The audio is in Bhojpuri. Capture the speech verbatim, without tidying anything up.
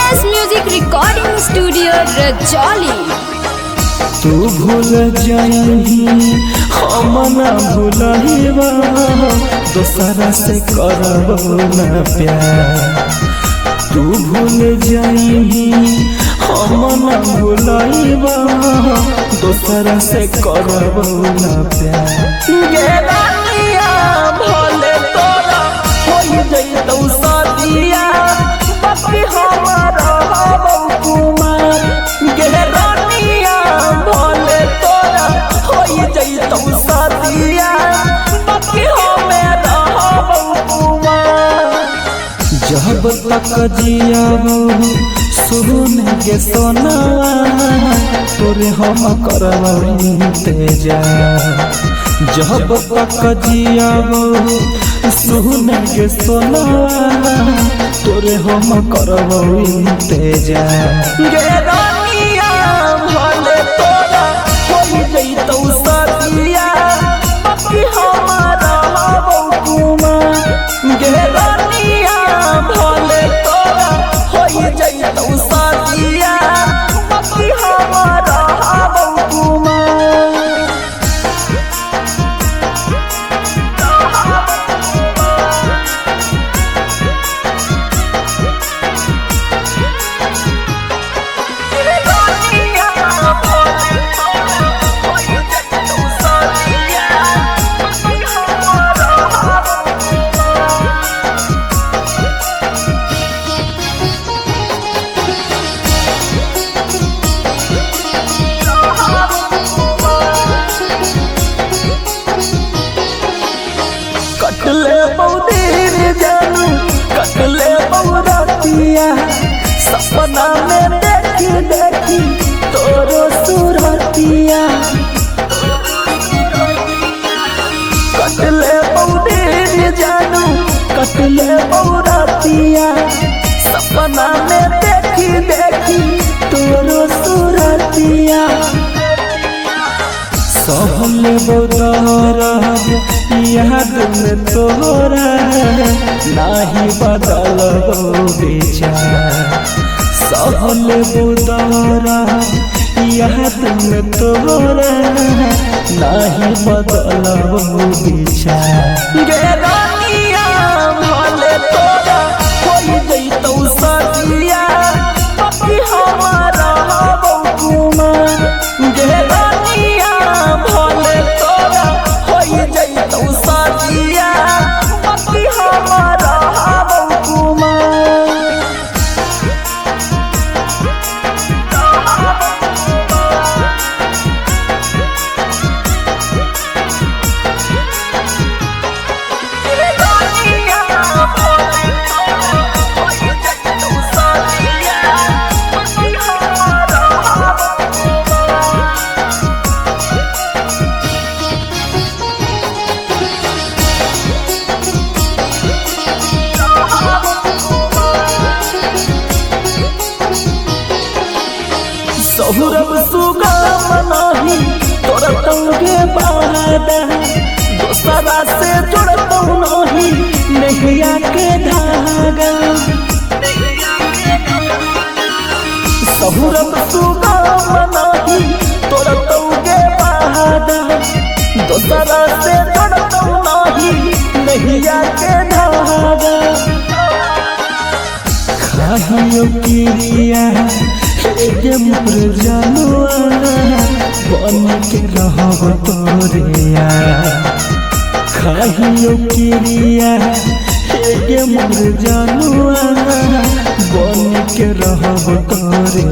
S music recording studio Rajauli. तू भूल जाही हम ना भूलहिबा दोसरा से करब ना प्यार। तू भूल जाही हम ना भूलहिबा दोसरा से करब ना प्यार। गे रानिया भले तोरा होई जइतौ सदिया बाकी हमर रहबौ कुमार। गे रानिया भले तोरा होई जइतौ सदिया बाकी हमें रहबौ कुमार। जब तक जियाबौ सुन के सोना तोरे हम करबौ इंतजार। जब तक जियाबौ सुन के सोना तोरे हम करबौ इंतजार। गे रानिया भले तोरा होई जइतौ सदिया बाकी हम रहबौ कुमार। गे रानिया भले तोरा होई जइतौ सदिया बाकी हम रहबौ कुमार। कटले बहुदेर जानू कटले बहुरातिया सपना में देखी देखी तोरो सुरतिया। कटले बहुदेर जानू कटले बहुरातिया सपना में देखी देखी तोरो सुरतिया। सहले बोदरा याद में तोरा नाही बदलबो विचार। सहले बोदरा याद में तोरा नाही बदलबो विचार। गे रानिया भले तोरा होई जइतौ सदिया बाकी हम रहबौ कुमार। गे रानिया भले तोरा होई जइतौ सदिया बाकी हम रहबौ कुमार। सहुरब सुगम नाही तोरा तंगे बादा दोसरा से जोड़तौ नहीं नहिया के धागा। सहुरब सुगम नाही तोरा तंगे बादा दोसरा से जोड़तौ नहीं नहिया के धागा। खाहियो किरिया एके मुर जानुआ बन के रहब तोरिया। खाहियो किरिया एके मुर जानुआ बन के रहब तोरिया।